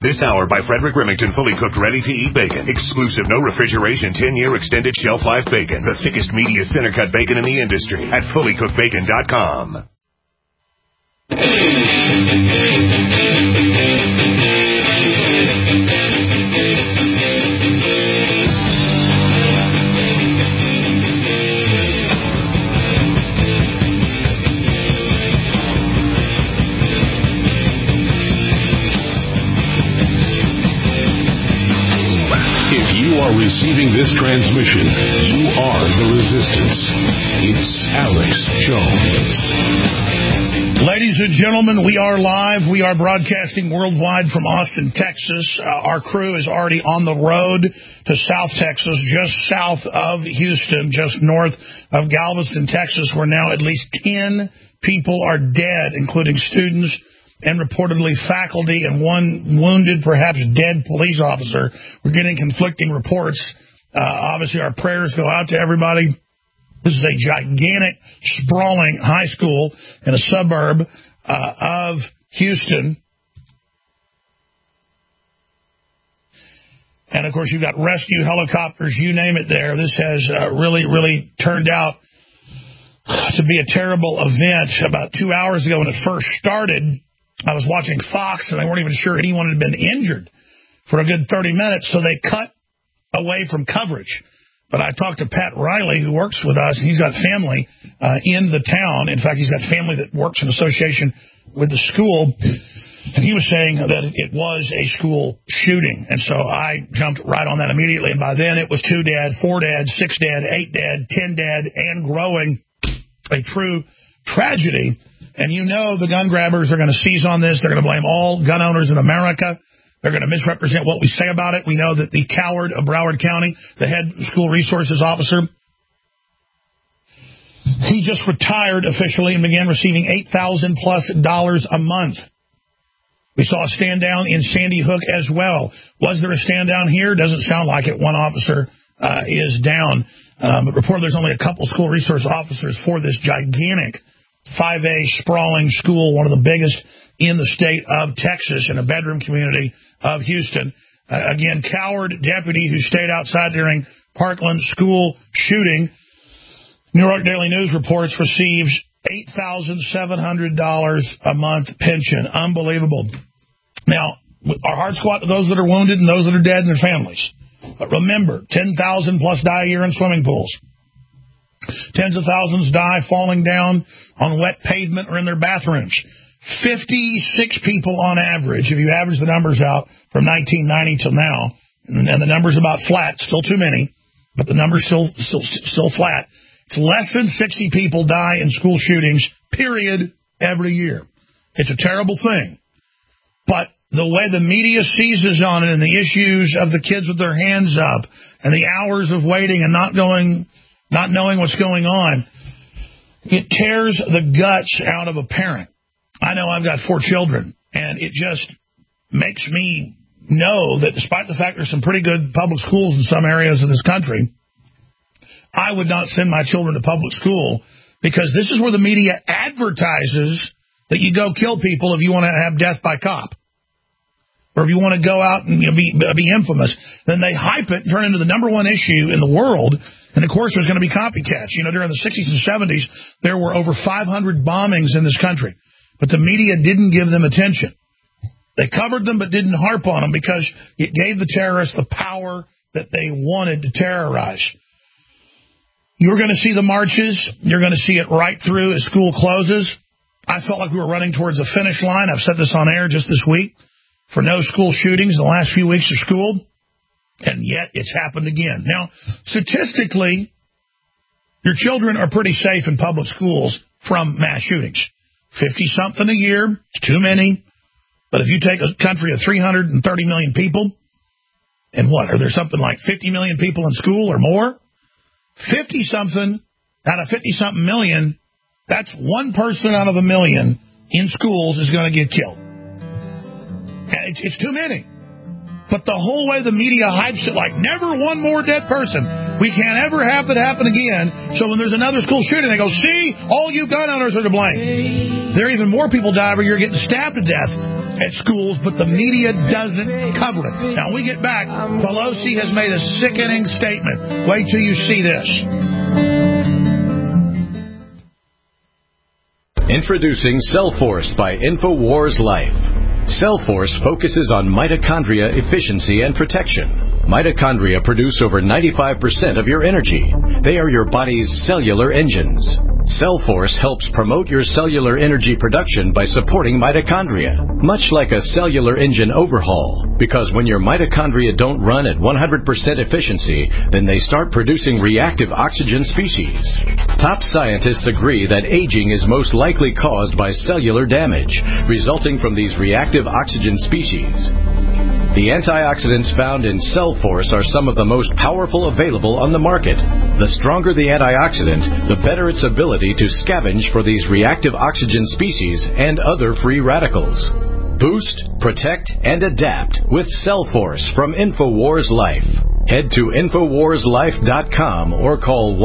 This hour by Frederick Remington, fully cooked, ready-to-eat bacon. Exclusive, no refrigeration, 10-year extended shelf life bacon. The thickest, meatiest center-cut bacon in the industry at fullycookedbacon.com. Receiving this transmission, you are the resistance. It's Alex Jones. Ladies and gentlemen, we are live. We are broadcasting worldwide from Austin, Texas. Our crew is already on the road to South Texas, just south of Houston, just north of Galveston, Texas, where now at least 10 people are dead, including students and reportedly faculty and one wounded, perhaps dead police officer. We're getting conflicting reports. Obviously, our prayers go out to everybody. This is a gigantic, sprawling high school in a suburb of Houston. And, of course, you've got rescue helicopters, you name it there. This has really turned out to be a terrible event. About 2 hours ago when it first started, I was watching Fox, and they weren't even sure anyone had been injured for a good 30 minutes, so they cut away from coverage. But I talked to Pat Riley, who works with us, and he's got family in the town. In fact, he's got family that works in association with the school, and he was saying that it was a school shooting. And so I jumped right on that immediately, and by then it was 2 dead, 4 dead, 6 dead, 8 dead, 10 dead, and growing. A true tragedy. And you know the gun grabbers are going to seize on this. They're going to blame all gun owners in America. They're going to misrepresent what we say about it. We know that the coward of Broward County, the head school resources officer, he just retired officially and began receiving $8,000+ a month. We saw a stand down in Sandy Hook as well. Was there a stand down here? Doesn't sound like it. One officer is down. But reportedly there's only a couple school resource officers for this gigantic 5A sprawling school, one of the biggest in the state of Texas, in a bedroom community of Houston. Again, coward deputy who stayed outside during Parkland school shooting. New York Daily News reports receives $8,700 a month pension. Unbelievable. Now, our hearts go out to those that are wounded and those that are dead and their families. But remember, 10,000 plus die a year in swimming pools. Tens of thousands die falling down on wet pavement or in their bathrooms. 56 people on average, if you average the numbers out from 1990 till now, and the number's about flat, still too many, but the number's still flat. It's less than 60 people die in school shootings, period, every year. It's a terrible thing. But the way the media seizes on it and the issues of the kids with their hands up and the hours of waiting and not knowing what's going on, it tears the guts out of a parent. I know I've got 4 children, and it just makes me know that despite the fact there's some pretty good public schools in some areas of this country, I would not send my children to public school because this is where the media advertises that you go kill people if you want to have death by cop. Or if you want to go out and be infamous, then they hype it and turn it into the #1 issue in the world. And, of course, there's going to be copycats. You know, during the 60s and 70s, there were over 500 bombings in this country. But the media didn't give them attention. They covered them but didn't harp on them because it gave the terrorists the power that they wanted to terrorize. You're going to see the marches. You're going to see it right through as school closes. I felt like we were running towards the finish line. I've said this on air just this week. For no school shootings in the last few weeks of school, and yet it's happened again. Now, statistically, your children are pretty safe in public schools from mass shootings. 50-something a year, it's too many. But if you take a country of 330 million people, and what, are there something like 50 million people in school or more? 50-something out of 50-something million, that's one person out of a million in schools is going to get killed. It's too many. But the whole way the media hypes it like never one more dead person. We can't ever have that happen again. So when there's another school shooting, they go, see, all you gun owners are to blame. There are even more people die every year getting stabbed to death at schools, but the media doesn't cover it. Now, when we get back, Pelosi has made a sickening statement. Wait till you see this. Introducing Cellforce by InfoWars Life. Cellforce focuses on mitochondria efficiency and protection. Mitochondria produce over 95% of your energy. They are your body's cellular engines. Cellforce helps promote your cellular energy production by supporting mitochondria, much like a cellular engine overhaul, because when your mitochondria don't run at 100% efficiency, then they start producing reactive oxygen species. Top scientists agree that aging is most likely caused by cellular damage, resulting from these reactive oxygen species. The antioxidants found in Cellforce are some of the most powerful available on the market. The stronger the antioxidant, the better its ability to scavenge for these reactive oxygen species and other free radicals. Boost, protect, and adapt with Cellforce from InfoWars Life. Head to InfoWarsLife.com or call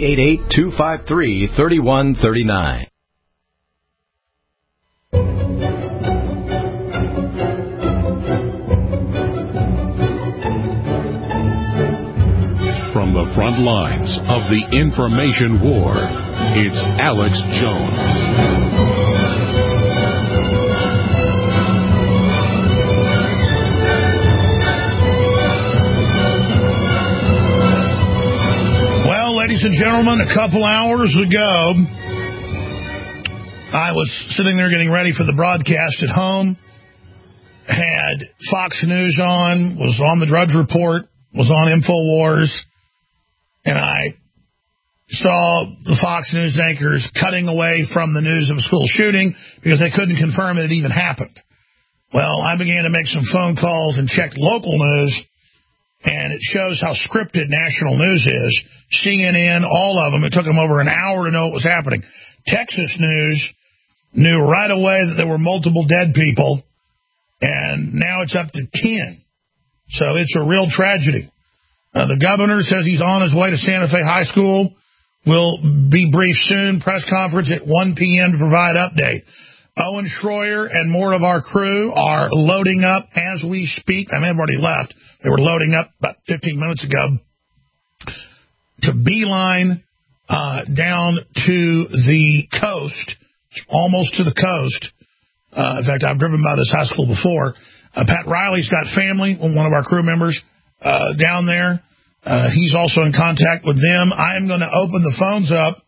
1-888-253-3139. From the front lines of the information war, it's Alex Jones. Well, ladies and gentlemen, a couple hours ago, I was sitting there getting ready for the broadcast at home, had Fox News on, was on the Drudge Report, was on InfoWars, and I saw the Fox News anchors cutting away from the news of a school shooting because they couldn't confirm it even happened. Well, I began to make some phone calls and check local news, and it shows how scripted national news is. CNN, all of them, it took them over an hour to know what was happening. Texas News knew right away that there were multiple dead people, and now it's up to 10. So it's a real tragedy. The governor says he's on his way to Santa Fe High School. Will be briefed soon. Press conference at 1 p.m. to provide update. Owen Schroyer and more of our crew are loading up as we speak. I mean, they've already left. They were loading up about 15 minutes ago to beeline down to the coast, almost to the coast. In fact, I've driven by this high school before. Pat Riley's got family, one of our crew members, down there. He's also in contact with them. I am going to open the phones up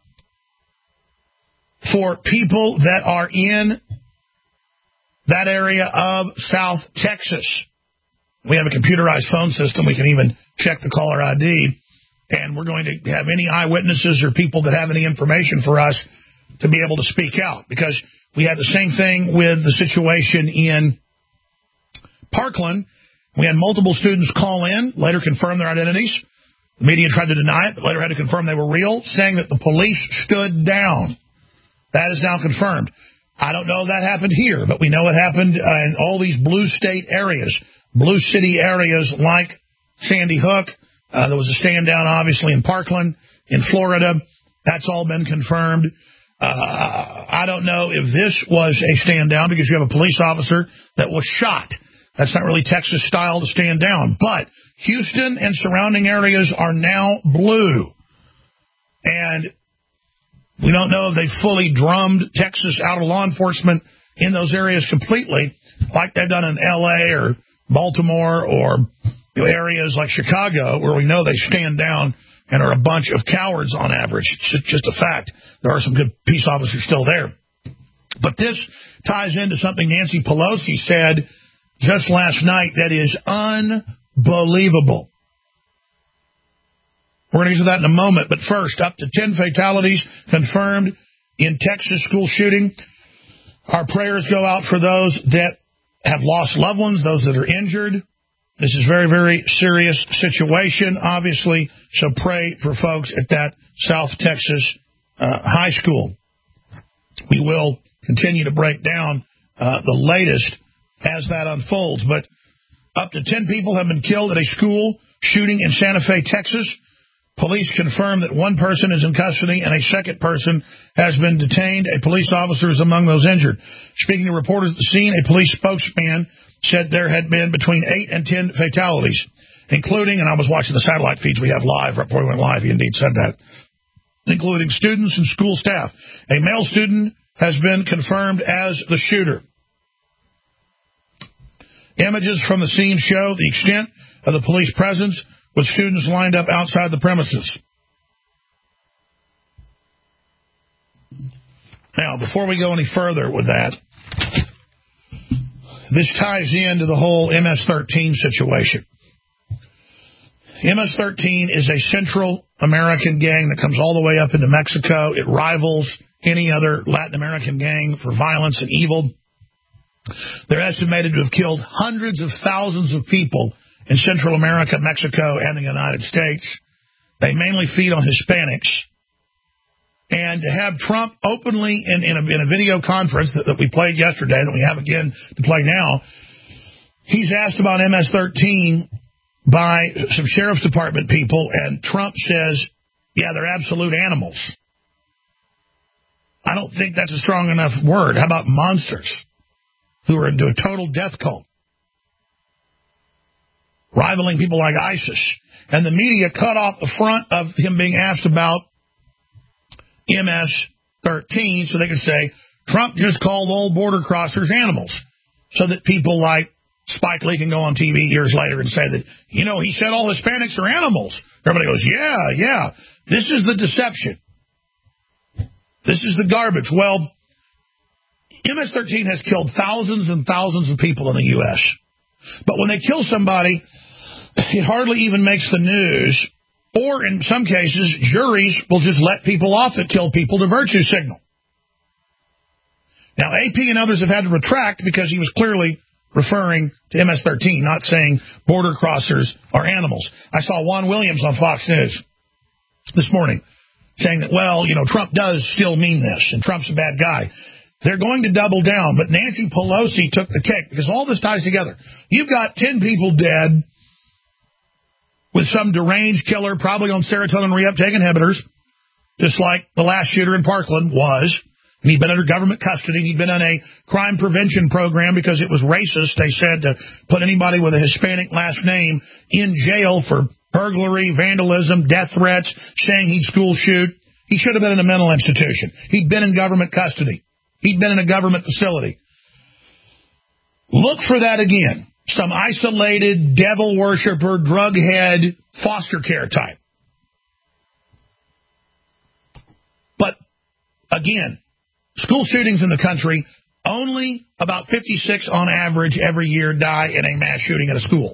for people that are in that area of South Texas. We have a computerized phone system. We can even check the caller ID. And we're going to have any eyewitnesses or people that have any information for us to be able to speak out. Because we had the same thing with the situation in Parkland. We had multiple students call in, later confirm their identities. The media tried to deny it, but later had to confirm they were real, saying that the police stood down. That is now confirmed. I don't know if that happened here, but we know it happened in all these blue state areas, blue city areas like Sandy Hook. There was a stand down, obviously, in Parkland, in Florida. That's all been confirmed. I don't know if this was a stand down because you have a police officer that was shot. That's not really Texas style to stand down. But Houston and surrounding areas are now blue. And we don't know if they fully drummed Texas out of law enforcement in those areas completely, like they've done in L.A. or Baltimore or areas like Chicago, where we know they stand down and are a bunch of cowards on average. It's just a fact. There are some good peace officers still there. But this ties into something Nancy Pelosi said just last night that is unbelievable. We're going to get to that in a moment. But first, up to 10 fatalities confirmed in Texas school shooting. Our prayers go out for those that have lost loved ones, those that are injured. This is a very, very serious situation, obviously, so pray for folks at that South Texas high school. We will continue to break down the latest as that unfolds. But up to 10 people have been killed at a school shooting in Santa Fe, Texas. Police confirm that one person is in custody and a second person has been detained. A police officer is among those injured. Speaking to reporters at the scene, a police spokesman said there had been between 8 and 10 fatalities, including, and I was watching the satellite feeds we have live right before we went live, he indeed said that, including students and school staff. A male student has been confirmed as the shooter. Images from the scene show the extent of the police presence, with students lined up outside the premises. Now, before we go any further with that, this ties into the whole MS-13 situation. MS-13 is a Central American gang that comes all the way up into Mexico. It rivals any other Latin American gang for violence and evil. They're estimated to have killed hundreds of thousands of people in Central America, Mexico, and the United States. They mainly feed on Hispanics. And to have Trump openly in a video conference that we played yesterday, that we have again to play now, he's asked about MS-13 by some Sheriff's Department people, and Trump says, yeah, they're absolute animals. I don't think that's a strong enough word. How about monsters who are into a total death cult, rivaling people like ISIS? And the media cut off the front of him being asked about MS-13 so they could say, Trump just called all border crossers animals, so that people like Spike Lee can go on TV years later and say that, you know, he said all Hispanics are animals. Everybody goes, yeah. This is the deception. This is the garbage. Well, MS-13 has killed thousands and thousands of people in the U.S. But when they kill somebody, it hardly even makes the news. Or in some cases, juries will just let people off that kill people to virtue signal. Now, AP and others have had to retract because he was clearly referring to MS-13, not saying border crossers are animals. I saw Juan Williams on Fox News this morning saying that, well, you know, Trump does still mean this, and Trump's a bad guy. They're going to double down, but Nancy Pelosi took the cake because all this ties together. You've got 10 people dead with some deranged killer, probably on serotonin reuptake inhibitors, just like the last shooter in Parkland was. And he'd been under government custody. He'd been on a crime prevention program because it was racist, they said, to put anybody with a Hispanic last name in jail for burglary, vandalism, death threats, saying he'd school shoot. He should have been in a mental institution. He'd been in government custody. He'd been in a government facility. Look for that again. Some isolated, devil worshiper, drug head, foster care type. But, again, school shootings in the country, only about 56 on average every year die in a mass shooting at a school.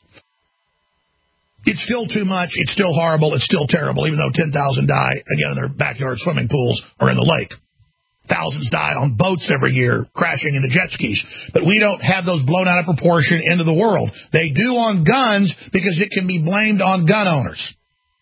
It's still too much. It's still horrible. It's still terrible, even though 10,000 die, again, in their backyard swimming pools or in the lake. Thousands die on boats every year, crashing into jet skis. But we don't have those blown out of proportion into the world. They do on guns because it can be blamed on gun owners.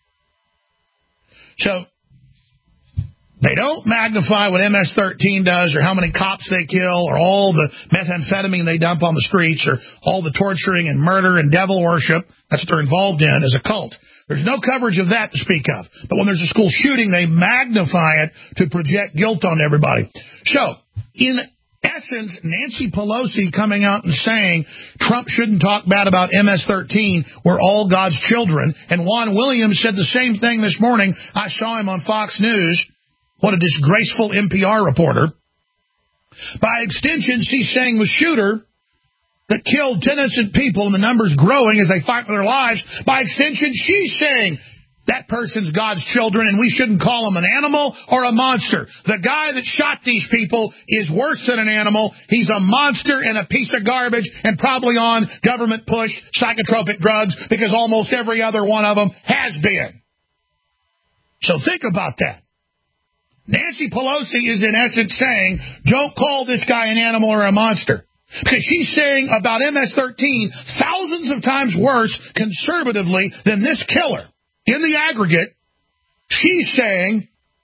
So they don't magnify what MS-13 does or how many cops they kill or all the methamphetamine they dump on the streets or all the torturing and murder and devil worship. That's what they're involved in as a cult. There's no coverage of that to speak of. But when there's a school shooting, they magnify it to project guilt on everybody. So, in essence, Nancy Pelosi coming out and saying Trump shouldn't talk bad about MS-13, we're all God's children. And Juan Williams said the same thing this morning. I saw him on Fox News. What a disgraceful NPR reporter. By extension, she's saying the shooter that killed 10 innocent people, and the numbers growing as they fight for their lives, by extension, she's saying that person's God's children, and we shouldn't call him an animal or a monster. The guy that shot these people is worse than an animal. He's a monster and a piece of garbage and probably on government push psychotropic drugs because almost every other one of them has been. So think about that. Nancy Pelosi is in essence saying, don't call this guy an animal or a monster. Because she's saying about MS-13 thousands of times worse conservatively than this killer. In the aggregate, she's saying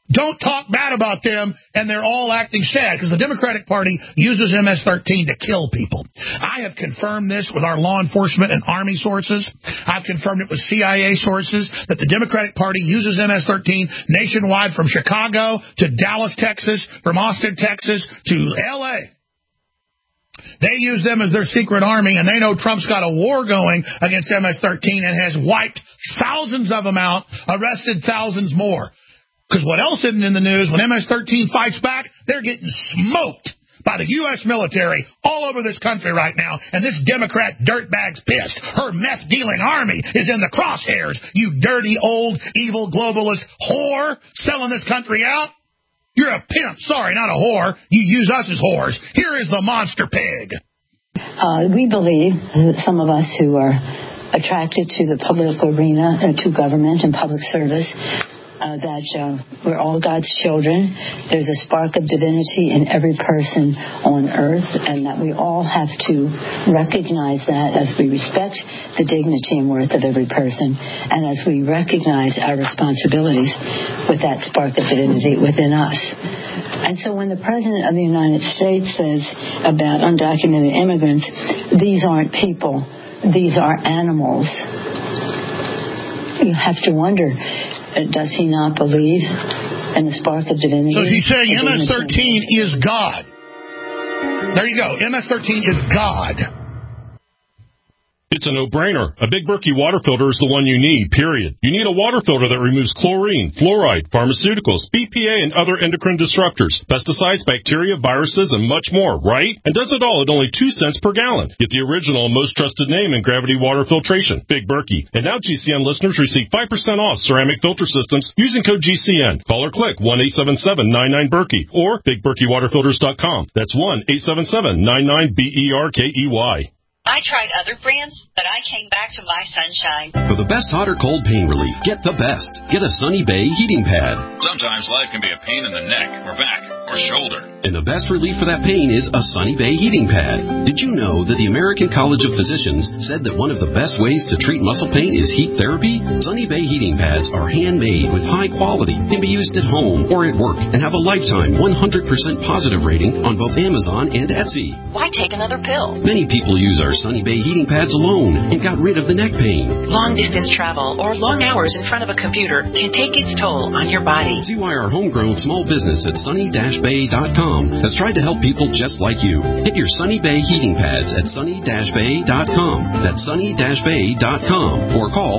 Don't talk bad about them, and they're all acting sad, because the Democratic Party uses MS-13 to kill people. I have confirmed this with our law enforcement and Army sources. I've confirmed it with CIA sources, that the Democratic Party uses MS-13 nationwide from Chicago to Dallas, Texas, from Austin, Texas to L.A. They use them as their secret army, and they know Trump's got a war going against MS-13 and has wiped thousands of them out, arrested thousands more. Because what else isn't in the news, when MS-13 fights back, they're getting smoked by the U.S. military all over this country right now, and this Democrat dirtbag's pissed. Her meth-dealing army is in the crosshairs, you dirty, old, evil, globalist whore selling this country out. You're a pimp. Sorry, not a whore. You use us as whores. Here is the monster pig. We believe, some of us who are attracted to the political arena, to government and public service, that we're all God's children. There's a spark of divinity in every person on earth, and that we all have to recognize that as we respect the dignity and worth of every person, and as we recognize our responsibilities with that spark of divinity within us. And so when the President of the United States says about undocumented immigrants, these aren't people, these are animals, you have to wonder, does he not believe in the spark of divinity? So he's saying MS-13 is God. There you go. MS-13 is God. It's a no-brainer. A Big Berkey water filter is the one you need, period. You need a water filter that removes chlorine, fluoride, pharmaceuticals, BPA, and other endocrine disruptors, pesticides, bacteria, viruses, and much more, right? And does it all at only 2 cents per gallon. Get the original, most trusted name in gravity water filtration, Big Berkey. And now GCN listeners receive 5% off ceramic filter systems using code GCN. Call or click 1-877-99-BERKEY or BigBerkeyWaterFilters.com. That's 1-877-99-BERKEY. I tried other brands, but I came back to my Sunshine. For the best hot or cold pain relief, get the best. Get a Sunny Bay heating pad. Sometimes life can be a pain in the neck or back or shoulder. And the best relief for that pain is a Sunny Bay heating pad. Did you know that the American College of Physicians said that one of the best ways to treat muscle pain is heat therapy? Sunny Bay heating pads are handmade with high quality, can be used at home or at work, and have a lifetime 100% positive rating on both Amazon and Etsy. Why take another pill? Many people use our Sunny Bay heating pads alone and got rid of the neck pain. Long-distance travel or long hours in front of a computer can take its toll on your body. See why our homegrown small business at sunny-bay.com has tried to help people just like you. Get your Sunny Bay heating pads at sunny-bay.com. That's sunny-bay.com. Or call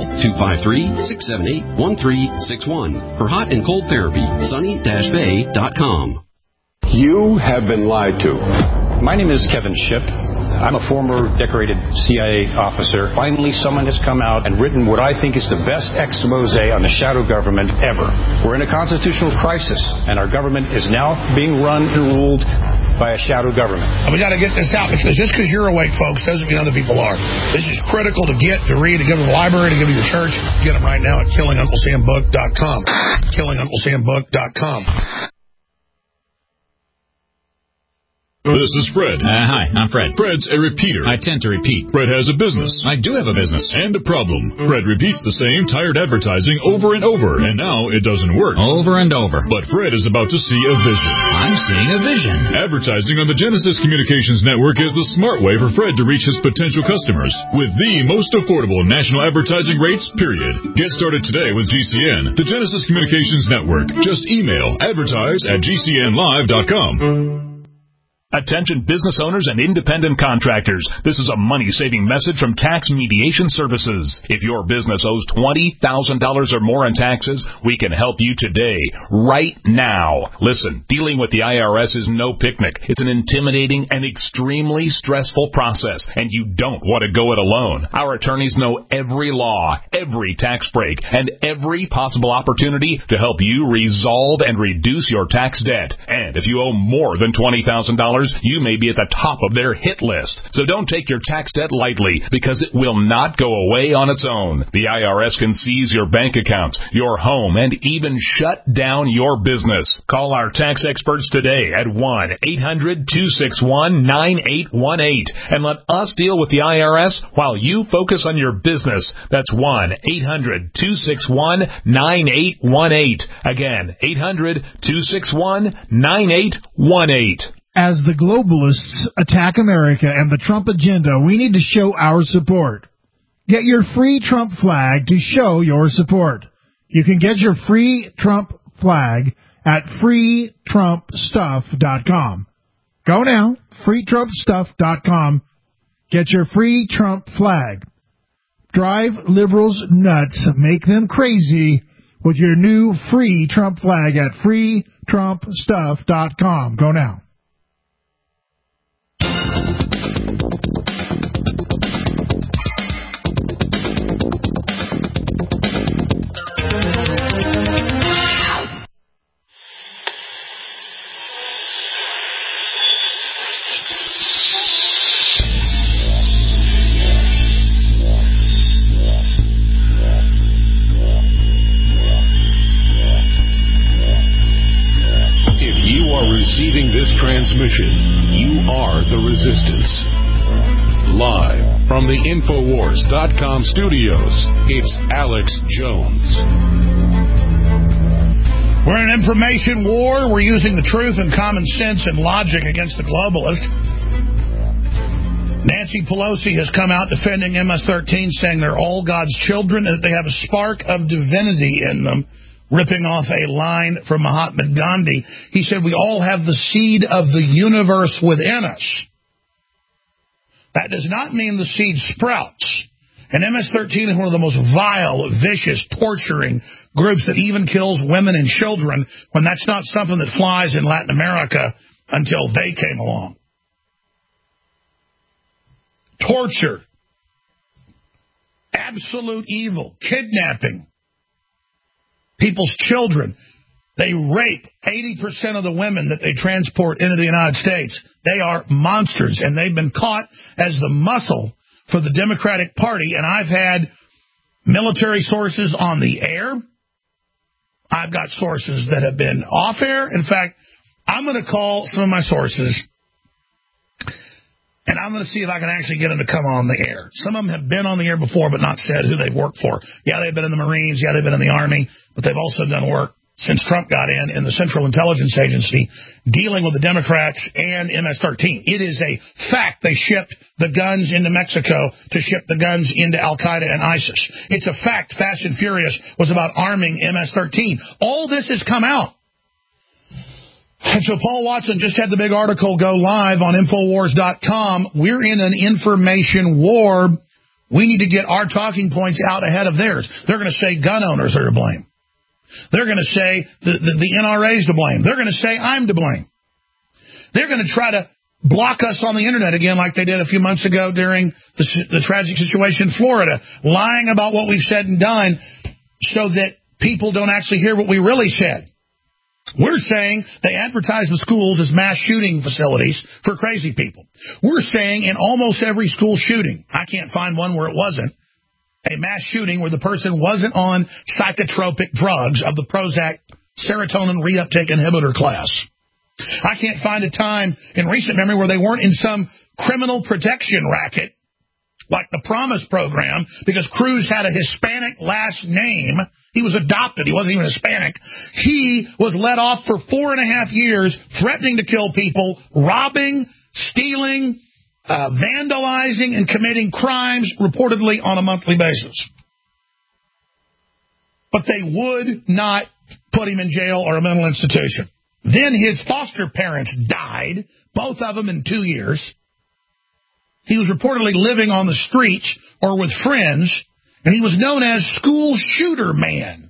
253-678-1361 for hot and cold therapy. sunny-bay.com. You have been lied to. My name is Kevin Shipp. I'm a former decorated CIA officer. Finally, someone has come out and written what I think is the best expose on the shadow government ever. We're in a constitutional crisis, and our government is now being run and ruled by a shadow government. We got to get this out, because just because you're awake, folks, doesn't mean other people are. This is critical to get, to read, to give to the library, to give to your church. Get them right now at killingunclesambook.com. killingunclesambook.com. This is Fred. Hi, I'm Fred. Fred's a repeater. I tend to repeat. Fred has a business. I do have a business. And a problem. Fred repeats the same tired advertising over and over, and now it doesn't work. Over and over. But Fred is about to see a vision. I'm seeing a vision. Advertising on the Genesis Communications Network is the smart way for Fred to reach his potential customers with the most affordable national advertising rates, period. Get started today with GCN, the Genesis Communications Network. Just email advertise@gcnlive.com. Attention business owners and independent contractors. This is a money-saving message from Tax Mediation Services. If your business owes $20,000 or more in taxes, we can help you today, right now. Listen, dealing with the IRS is no picnic. It's an intimidating and extremely stressful process, and you don't want to go it alone. Our attorneys know every law, every tax break, and every possible opportunity to help you resolve and reduce your tax debt. And if you owe more than $20,000 you may be at the top of their hit list. So don't take your tax debt lightly, because it will not go away on its own. The IRS can seize your bank accounts, your home, and even shut down your business. Call our tax experts today at 1-800-261-9818 and let us deal with the IRS while you focus on your business. That's 1-800-261-9818. Again, 800-261-9818. As the globalists attack America and the Trump agenda, we need to show our support. Get your free Trump flag to show your support. You can get your free Trump flag at freetrumpstuff.com. Go now, freetrumpstuff.com. Get your free Trump flag. Drive liberals nuts, make them crazy with your new free Trump flag at freetrumpstuff.com. Go now. Receiving this transmission, you are the resistance. Live from the Infowars.com studios, it's Alex Jones. We're in an information war. We're using the truth and common sense and logic against the globalists. Nancy Pelosi has come out defending MS-13, saying they're all God's children and that they have a spark of divinity in them, ripping off a line from Mahatma Gandhi. He said, we all have the seed of the universe within us. That does not mean the seed sprouts. And MS-13 is one of the most vile, vicious, torturing groups that even kills women and children, when that's not something that flies in Latin America until they came along. Torture. Absolute evil. Kidnapping. People's children. They rape 80% of the women that they transport into the United States. They are monsters, and they've been caught as the muscle for the Democratic Party. And I've had military sources on the air. I've got sources that have been off air. In fact, I'm going to call some of my sources, and I'm going to see if I can actually get them to come on the air. Some of them have been on the air before, but not said who they've worked for. Yeah, they've been in the Marines. Yeah, they've been in the Army. But they've also done work since Trump got in the Central Intelligence Agency, dealing with the Democrats and MS-13. It is a fact they shipped the guns into Mexico to ship the guns into Al-Qaeda and ISIS. It's a fact Fast and Furious was about arming MS-13. All this has come out. And so Paul Watson just had the big article go live on Infowars.com. We're in an information war. We need to get our talking points out ahead of theirs. They're going to say gun owners are to blame. They're going to say the NRA is to blame. They're going to say I'm to blame. They're going to try to block us on the Internet again like they did a few months ago during the tragic situation in Florida, lying about what we've said and done so that people don't actually hear what we really said. We're saying they advertise the schools as mass shooting facilities for crazy people. We're saying in almost every school shooting, I can't find one where it wasn't, a mass shooting where the person wasn't on psychotropic drugs of the Prozac serotonin reuptake inhibitor class. I can't find a time in recent memory where they weren't in some criminal protection racket like the Promise program, because Cruz had a Hispanic last name. He was adopted. He wasn't even Hispanic. He was let off for 4.5 years, threatening to kill people, robbing, stealing, vandalizing, and committing crimes reportedly on a monthly basis. But they would not put him in jail or a mental institution. Then his foster parents died, both of them in 2 years. He was reportedly living on the streets or with friends, and he was known as School Shooter Man.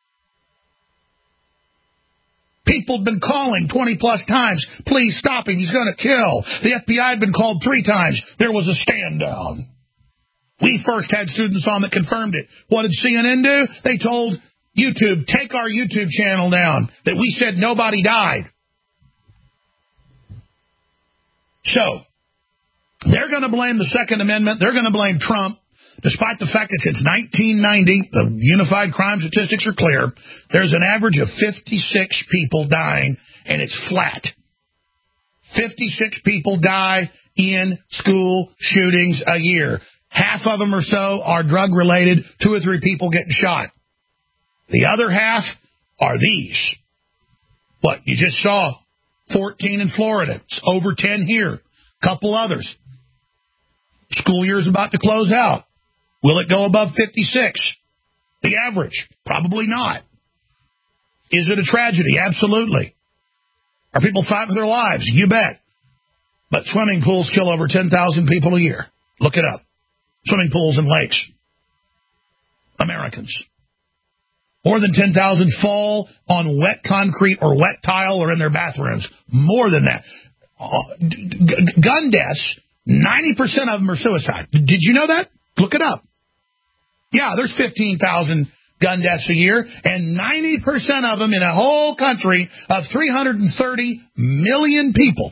People had been calling 20-plus times, please stop him, he's going to kill. The FBI had been called 3 times. There was a stand down. We first had students on that confirmed it. What did CNN do? They told YouTube, take our YouTube channel down, that we said nobody died. So, they're going to blame the Second Amendment. They're going to blame Trump, despite the fact that since 1990, the unified crime statistics are clear. There's an average of 56 people dying, and it's flat. 56 people die in school shootings a year. Half of them or so are drug-related, 2 or 3 people getting shot. The other half are these. What you just saw, 14 in Florida. It's over 10 here. Couple others. School year's about to close out. Will it go above 56? The average? Probably not. Is it a tragedy? Absolutely. Are people fighting for their lives? You bet. But swimming pools kill over 10,000 people a year. Look it up. Swimming pools and lakes. Americans. More than 10,000 fall on wet concrete or wet tile or in their bathrooms. More than that. Gun deaths, 90% of them are suicide. Did you know that? Look it up. Yeah, there's 15,000 gun deaths a year, and 90% of them in a whole country of 330 million people.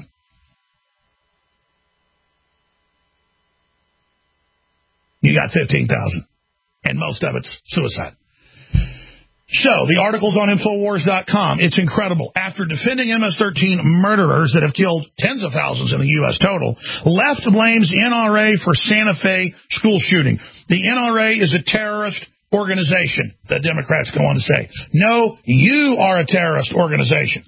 You got 15,000, and most of it's suicide. So, the article's on Infowars.com. It's incredible. After defending MS-13 murderers that have killed tens of thousands in the U.S. total, left blames NRA for Santa Fe school shooting. The NRA is a terrorist organization, the Democrats go on to say. No, you are a terrorist organization.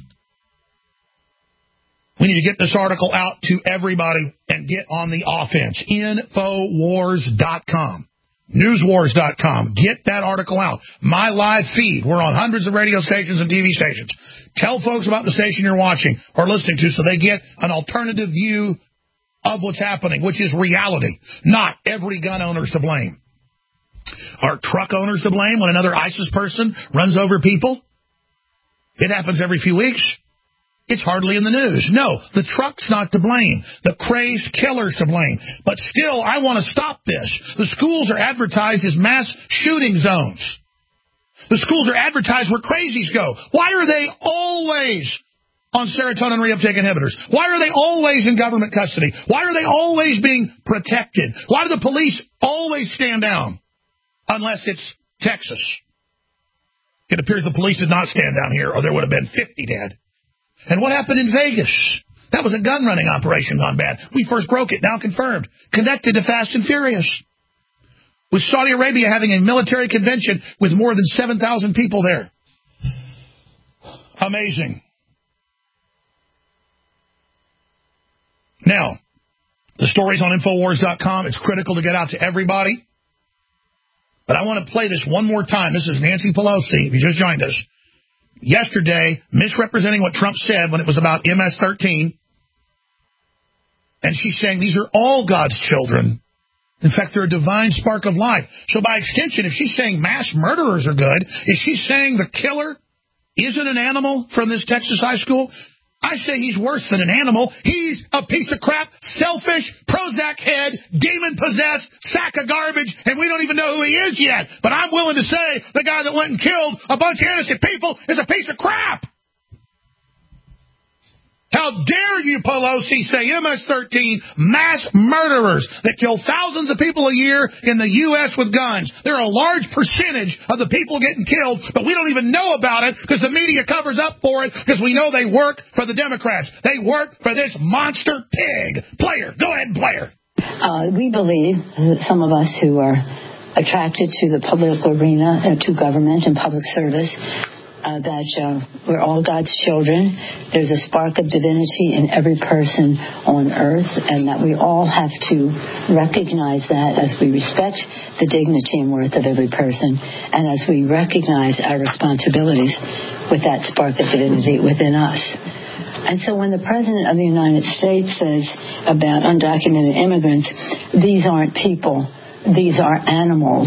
We need to get this article out to everybody and get on the offense. Infowars.com. Newswars.com. Get that article out. My live feed. We're on hundreds of radio stations and TV stations. Tell folks about the station you're watching or listening to so they get an alternative view of what's happening, which is reality. Not every gun owner's to blame. Are truck owners to blame when another ISIS person runs over people? It happens every few weeks. It's hardly in the news. No, the truck's not to blame. The crazed killer's to blame. But still, I want to stop this. The schools are advertised as mass shooting zones. The schools are advertised where crazies go. Why are they always on serotonin reuptake inhibitors? Why are they always in government custody? Why are they always being protected? Why do the police always stand down? Unless it's Texas. It appears the police did not stand down here, or there would have been 50 dead. And what happened in Vegas? That was a gun running operation gone bad. We first broke it, now confirmed. Connected to Fast and Furious. With Saudi Arabia having a military convention with more than 7,000 people there. Amazing. Now, the story's on Infowars.com. It's critical to get out to everybody. But I want to play this one more time. This is Nancy Pelosi, if you just joined us. Yesterday, misrepresenting what Trump said when it was about MS-13. And she's saying these are all God's children. In fact, they're a divine spark of life. So by extension, if she's saying mass murderers are good, is she saying the killer isn't an animal from this Texas high school? I say he's worse than an animal. He's a piece of crap, selfish, Prozac head, demon-possessed sack of garbage, and we don't even know who he is yet. But I'm willing to say the guy that went and killed a bunch of innocent people is a piece of crap. How dare you, Pelosi, say MS-13 mass murderers that kill thousands of people a year in the U.S. with guns. They're a large percentage of the people getting killed, but we don't even know about it because the media covers up for it because we know they work for the Democrats. They work for this monster pig. Player, go ahead and play her. We believe, some of us who are attracted to the political arena, to government and public service, that we're all God's children. There's a spark of divinity in every person on earth, and that we all have to recognize that as we respect the dignity and worth of every person, and as we recognize our responsibilities with that spark of divinity within us. And so when the President of the United States says about undocumented immigrants, these aren't people, these are animals,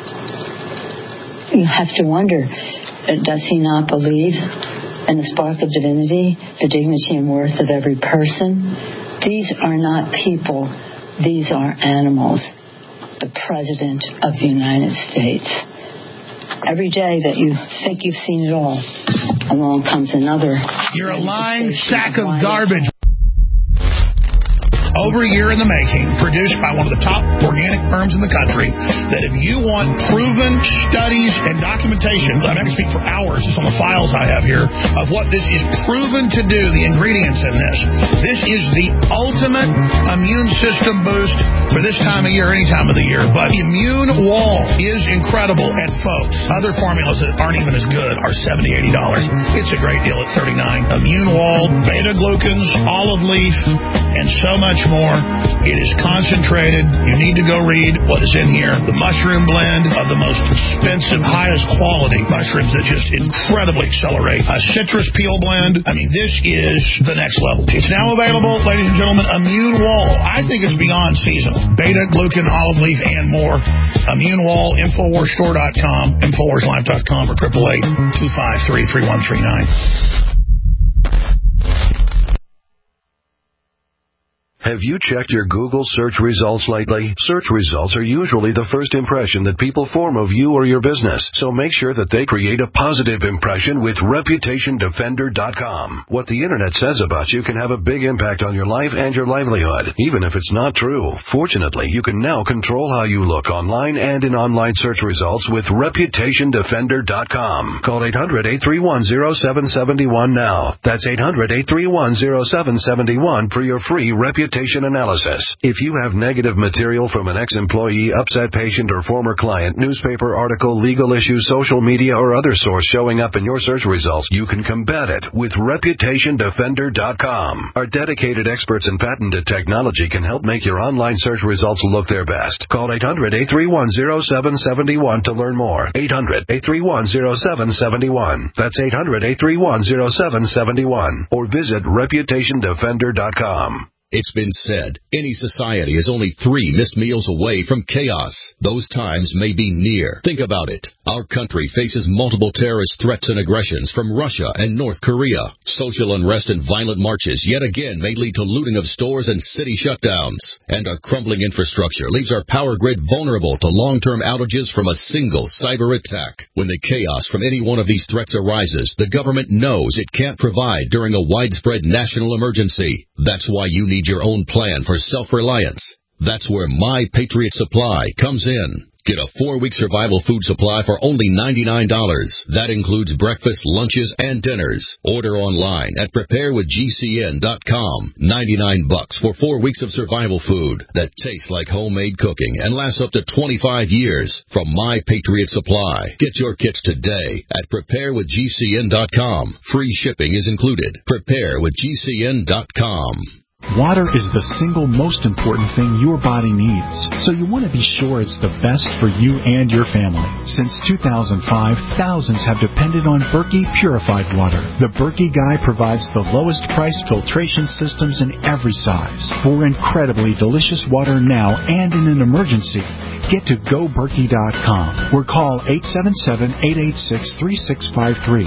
you have to wonder, does he not believe in the spark of divinity, the dignity and worth of every person? These are not people. These are animals. The President of the United States. Every day that you think you've seen it all, along comes another. You're a lying sack of garbage. over a year in the making, produced by one of the top organic firms in the country, that if you want proven studies and documentation, I can speak for hours just on the files I have here, of what this is proven to do, the ingredients in this. This is the ultimate immune system boost for this time of year, any time of the year. But Immune Wall is incredible. And folks, other formulas that aren't even as good are $70, $80. It's a great deal at $39. Immune Wall, beta-glucans, olive leaf, and so much more. It is concentrated. You need to go read what is in here. The mushroom blend of the most expensive, highest quality mushrooms that just incredibly accelerate. A citrus peel blend. I mean, this is the next level. It's now available, ladies and gentlemen. Immune Wall. I think it's beyond seasonal. Beta-glucan, olive leaf, and more. Immune Wall, InfoWarsStore.com, InfoWarsLife.com, or 888-253-3139. Have you checked your Google search results lately? Search results are usually the first impression that people form of you or your business, so make sure that they create a positive impression with ReputationDefender.com. What the Internet says about you can have a big impact on your life and your livelihood, even if it's not true. Fortunately, you can now control how you look online and in online search results with ReputationDefender.com. Call 800-831-0771 now. That's 800-831-0771 for your free reputation analysis. If you have negative material from an ex-employee, upset patient, or former client, newspaper article, legal issue, social media, or other source showing up in your search results, you can combat it with ReputationDefender.com. Our dedicated experts in patented technology can help make your online search results look their best. Call 800-831-0771 to learn more. 800-831-0771. That's 800-831-0771. Or visit ReputationDefender.com. It's been said, any society is only 3 missed meals away from chaos. Those times may be near. Think about it. Our country faces multiple terrorist threats and aggressions from Russia and North Korea. Social unrest and violent marches yet again may lead to looting of stores and city shutdowns. And our crumbling infrastructure leaves our power grid vulnerable to long-term outages from a single cyber attack. When the chaos from any one of these threats arises, the government knows it can't provide during a widespread national emergency. That's why you need your own plan for self-reliance. That's where My Patriot Supply comes in. Get a 4-week survival food supply for only $99. That includes breakfast, lunches, and dinners. Order online at preparewithgcn.com. $99 for 4 weeks of survival food that tastes like homemade cooking and lasts up to 25 years from My Patriot Supply. Get your kits today at preparewithgcn.com. Free shipping is included. Preparewithgcn.com. Water is the single most important thing your body needs, so you want to be sure it's the best for you and your family. Since 2005, thousands have depended on Berkey purified water. The Berkey Guy provides the lowest price filtration systems in every size. For incredibly delicious water now and in an emergency, get to GoBerkey.com or call 877-886-3653.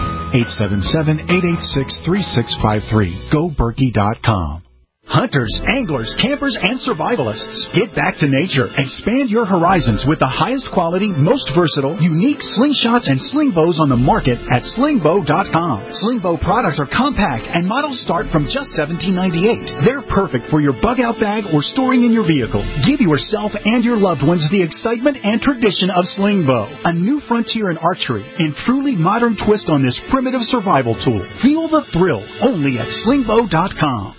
877-886-3653. GoBerkey.com. Hunters, anglers, campers, and survivalists, get back to nature. Expand your horizons with the highest quality, most versatile, unique slingshots and sling bows on the market at slingbow.com. Slingbow products are compact and models start from just $17.98. They're perfect for your bug-out bag or storing in your vehicle. Give yourself and your loved ones the excitement and tradition of Slingbow, a new frontier in archery and truly modern twist on this primitive survival tool. Feel the thrill only at slingbow.com.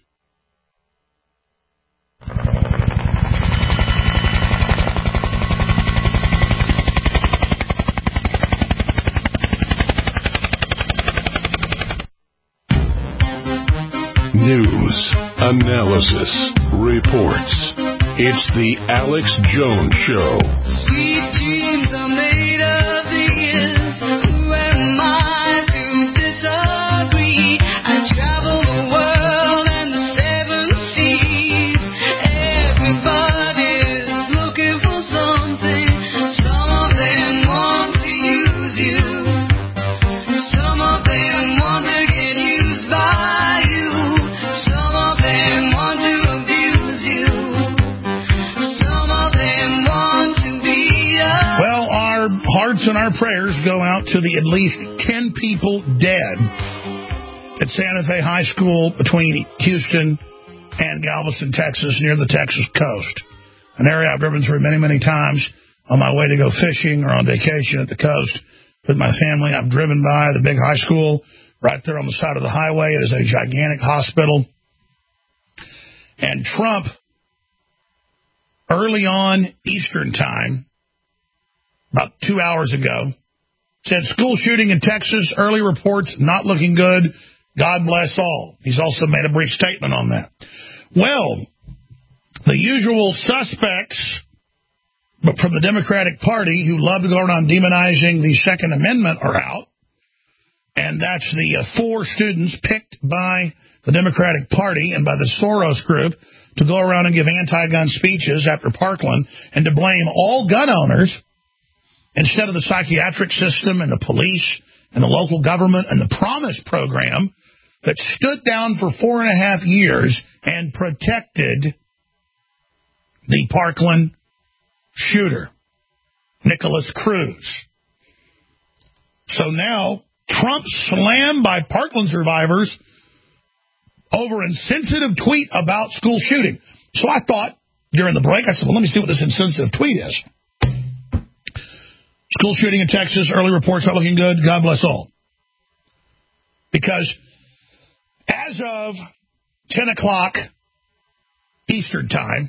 News, analysis, reports. It's the Alex Jones Show. Sweet dreams are made of these. Who am I to disagree? I travel the world and the 7 seas. Everybody's looking for something. Some of them want to use you. Some of them want to get used by you. Some of them want to abuse you. Some of them want to be us. Well, our hearts and our prayers go out to the at least 10 people dead at Santa Fe High School between Houston and Galveston, Texas, near the Texas coast. An area I've driven through many, many times on my way to go fishing or on vacation at the coast with my family. I've driven by the big high school right there on the side of the highway. It is a gigantic hospital. And Trump, early on Eastern time, about 2 hours ago, said school shooting in Texas, early reports not looking good. God bless all. He's also made a brief statement on that. Well, the usual suspects from the Democratic Party who love to go around demonizing the Second Amendment are out. And that's the 4 students picked by the Democratic Party and by the Soros group to go around and give anti-gun speeches after Parkland and to blame all gun owners instead of the psychiatric system and the police and the local government and the Promise program that stood down for 4.5 years and protected the Parkland shooter, Nicholas Cruz. So now Trump slammed by Parkland survivors over an insensitive tweet about school shooting. So I thought during the break, I said, well, let me see what this insensitive tweet is. School shooting in Texas, early reports not looking good. God bless all. Because as of 10 o'clock Eastern time,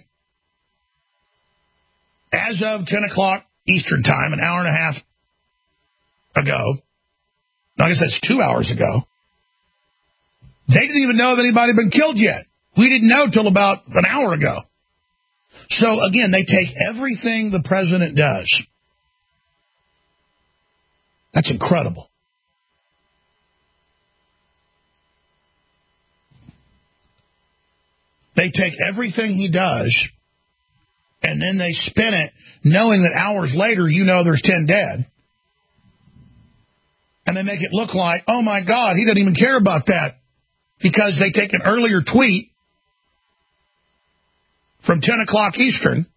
an hour and a half ago, I guess that's 2 hours ago, they didn't even know if anybody had been killed yet. We didn't know till about an hour ago. So, again, they take everything the president does. That's incredible. They take everything he does, and then they spin it, knowing that hours later, you know there's 10 dead. And they make it look like, oh, my God, he doesn't even care about that. Because they take an earlier tweet from 10 o'clock Eastern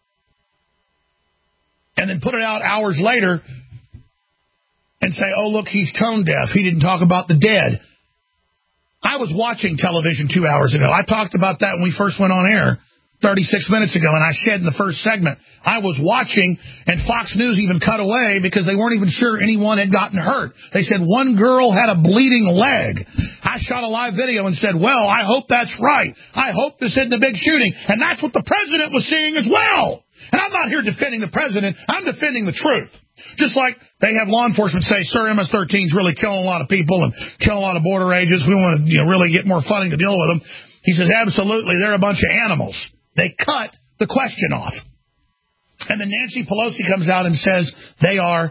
and then put it out hours later and say, oh, look, he's tone deaf. He didn't talk about the dead. I was watching television 2 hours ago. I talked about that when we first went on air 36 minutes ago, and I said in the first segment, I was watching, and Fox News even cut away because they weren't even sure anyone had gotten hurt. They said one girl had a bleeding leg. I shot a live video and said, well, I hope that's right. I hope this isn't a big shooting. And that's what the president was seeing as well. And I'm not here defending the president. I'm defending the truth. Just like they have law enforcement say, sir, MS-13 is really killing a lot of people and killing a lot of border agents. We want to really get more funding to deal with them. He says, absolutely, they're a bunch of animals. They cut the question off. And then Nancy Pelosi comes out and says they are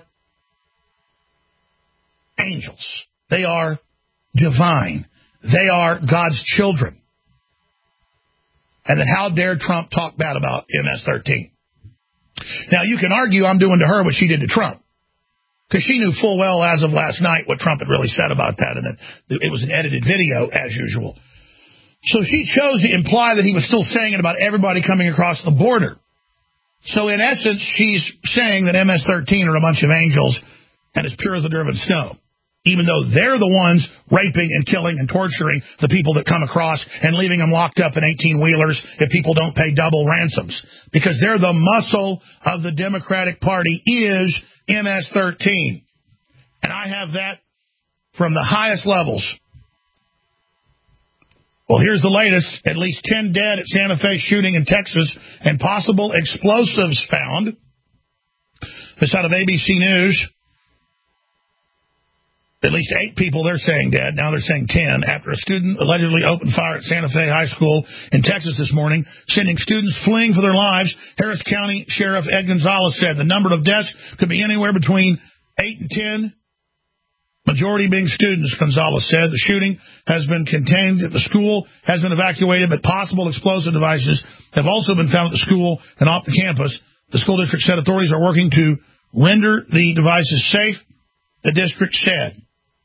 angels. They are divine. They are God's children. And then how dare Trump talk bad about MS-13? Now, you can argue I'm doing to her what she did to Trump. Because she knew full well as of last night what Trump had really said about that. And that it was an edited video, as usual. So she chose to imply that he was still saying it about everybody coming across the border. So in essence, she's saying that MS-13 are a bunch of angels and as pure as the driven snow, even though they're the ones raping and killing and torturing the people that come across and leaving them locked up in 18-wheelers if people don't pay double ransoms. Because they're the muscle of the Democratic Party is MS-13. And I have that from the highest levels. Well, here's the latest. At least 10 dead at Santa Fe shooting in Texas and possible explosives found. This out of ABC News. At least 8 people they're saying dead. Now they're saying 10 after a student allegedly opened fire at Santa Fe High School in Texas this morning, sending students fleeing for their lives. Harris County Sheriff Ed Gonzalez said the number of deaths could be anywhere between 8 and 10. Majority being students, Gonzalez said. The shooting has been contained at the school, has been evacuated, but possible explosive devices have also been found at the school and off the campus. The school district said authorities are working to render the devices safe, the district said.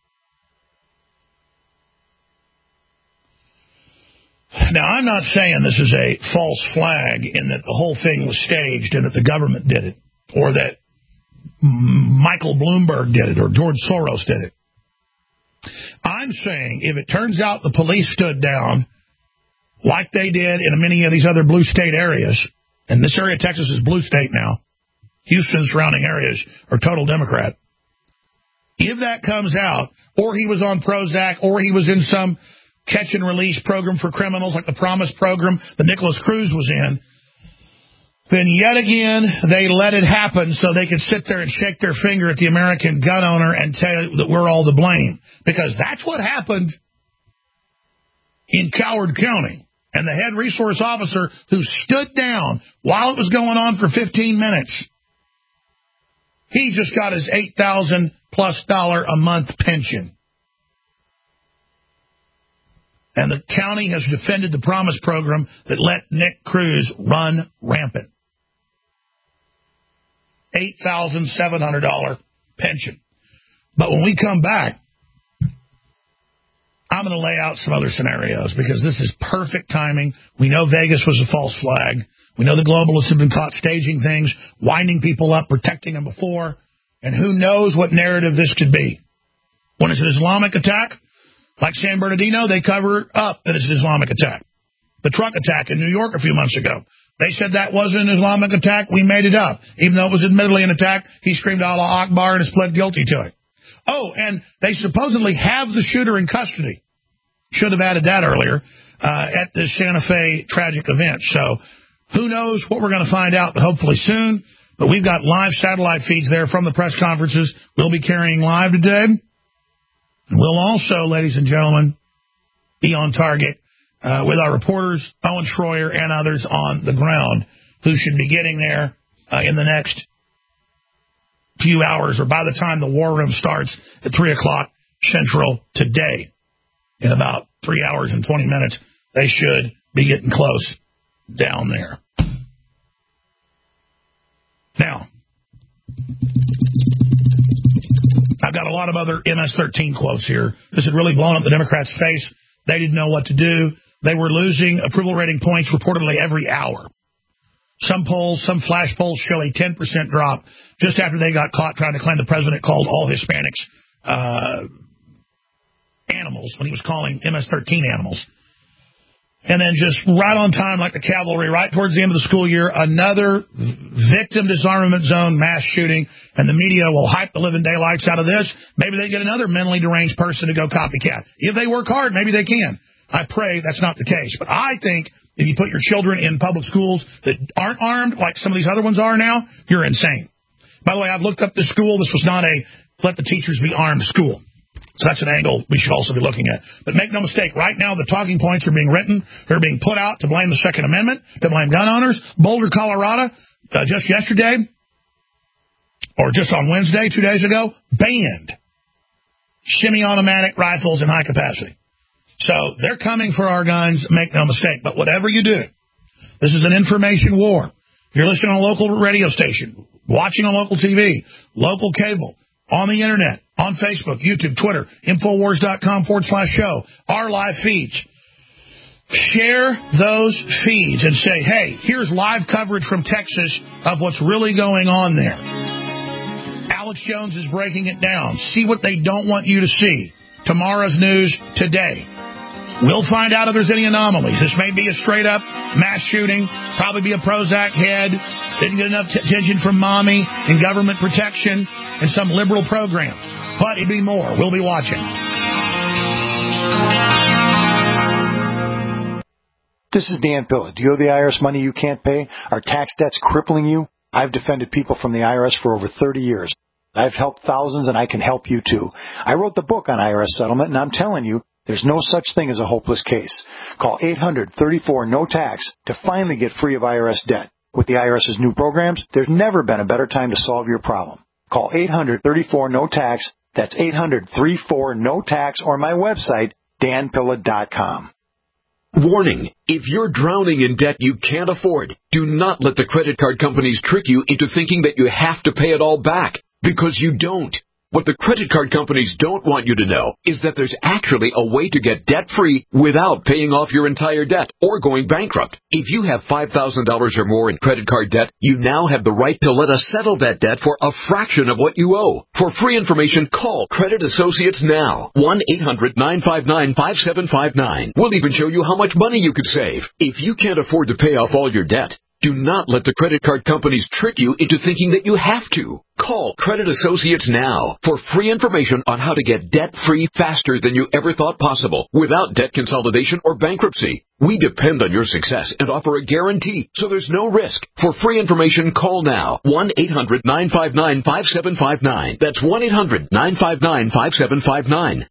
Now, I'm not saying this is a false flag in that the whole thing was staged and that the government did it, or that Michael Bloomberg did it or George Soros did it. I'm saying if it turns out the police stood down like they did in many of these other blue state areas. And this area of Texas is blue state now. Houston and surrounding areas are total Democrat. If that comes out, or he was on Prozac, or he was in some catch and release program for criminals like the Promise program that Nicholas Cruz was in, then yet again they let it happen so they could sit there and shake their finger at the American gun owner and tell you that we're all to blame. Because that's what happened in Coward County. And the head resource officer who stood down while it was going on for 15 minutes, he just got his $8,000+ a month pension. And the county has defended the Promise program that let Nick Cruz run rampant. $8,700 pension. But when we come back, I'm going to lay out some other scenarios because this is perfect timing. We know Vegas was a false flag. We know the globalists have been caught staging things, winding people up, protecting them before. And who knows what narrative this could be. When it's an Islamic attack, like San Bernardino, they cover up that it's an Islamic attack. The truck attack in New York a few months ago, they said that wasn't an Islamic attack. We made it up. Even though it was admittedly an attack, he screamed Allah Akbar and has pled guilty to it. Oh, and they supposedly have the shooter in custody. Should have added that earlier at the Santa Fe tragic event. So who knows what we're going to find out, but hopefully soon. But we've got live satellite feeds there from the press conferences we'll be carrying live today. And we'll also, ladies and gentlemen, be on target with our reporters, Owen Schroyer and others on the ground who should be getting there in the next few hours or by the time the war room starts at 3 o'clock Central today. In about 3 hours and 20 minutes, they should be getting close down there. Now, I've got a lot of other MS-13 quotes here. This had really blown up the Democrats' face. They didn't know what to do. They were losing approval rating points reportedly every hour. Some polls, some flash polls show a 10% drop just after they got caught trying to claim the president called all Hispanics animals when he was calling MS-13 animals. And then just right on time, like the cavalry, right towards the end of the school year, another victim disarmament zone mass shooting, and the media will hype the living daylights out of this. Maybe they get another mentally deranged person to go copycat. If they work hard, maybe they can. I pray that's not the case. But I think if you put your children in public schools that aren't armed, like some of these other ones are now, you're insane. By the way, I've looked up this school. This was not a let the teachers be armed school. So that's an angle we should also be looking at. But make no mistake, right now the talking points are being written. They're being put out to blame the Second Amendment, to blame gun owners. Boulder, Colorado, just yesterday, or just on Wednesday, 2 days ago, banned semi-automatic rifles in high capacity. So they're coming for our guns, make no mistake. But whatever you do, this is an information war. If you're listening on a local radio station, watching on local TV, local cable, on the internet, on Facebook, YouTube, Twitter, Infowars.com/show, our live feeds. Share those feeds and say, hey, here's live coverage from Texas of what's really going on there. Alex Jones is breaking it down. See what they don't want you to see. Tomorrow's news today. We'll find out if there's any anomalies. This may be a straight-up mass shooting, probably be a Prozac head, didn't get enough attention from mommy and government protection and some liberal program. But it'd be more. We'll be watching. This is Dan Pilla. Do you owe the IRS money you can't pay? Are tax debts crippling you? I've defended people from the IRS for over 30 years. I've helped thousands, and I can help you, too. I wrote the book on IRS settlement, and I'm telling you, there's no such thing as a hopeless case. Call 800-34-NO-TAX to finally get free of IRS debt. With the IRS's new programs, there's never been a better time to solve your problem. Call 800-34-NO-TAX. That's 800-34-NO-TAX, or my website, danpilla.com. Warning, if you're drowning in debt you can't afford, do not let the credit card companies trick you into thinking that you have to pay it all back, because you don't. What the credit card companies don't want you to know is that there's actually a way to get debt-free without paying off your entire debt or going bankrupt. If you have $5,000 or more in credit card debt, you now have the right to let us settle that debt for a fraction of what you owe. For free information, call Credit Associates now. 1-800-959-5759. We'll even show you how much money you could save. If you can't afford to pay off all your debt, do not let the credit card companies trick you into thinking that you have to. Call Credit Associates now for free information on how to get debt-free faster than you ever thought possible without debt consolidation or bankruptcy. We depend on your success and offer a guarantee, so there's no risk. For free information, call now. 1-800-959-5759. That's 1-800-959-5759.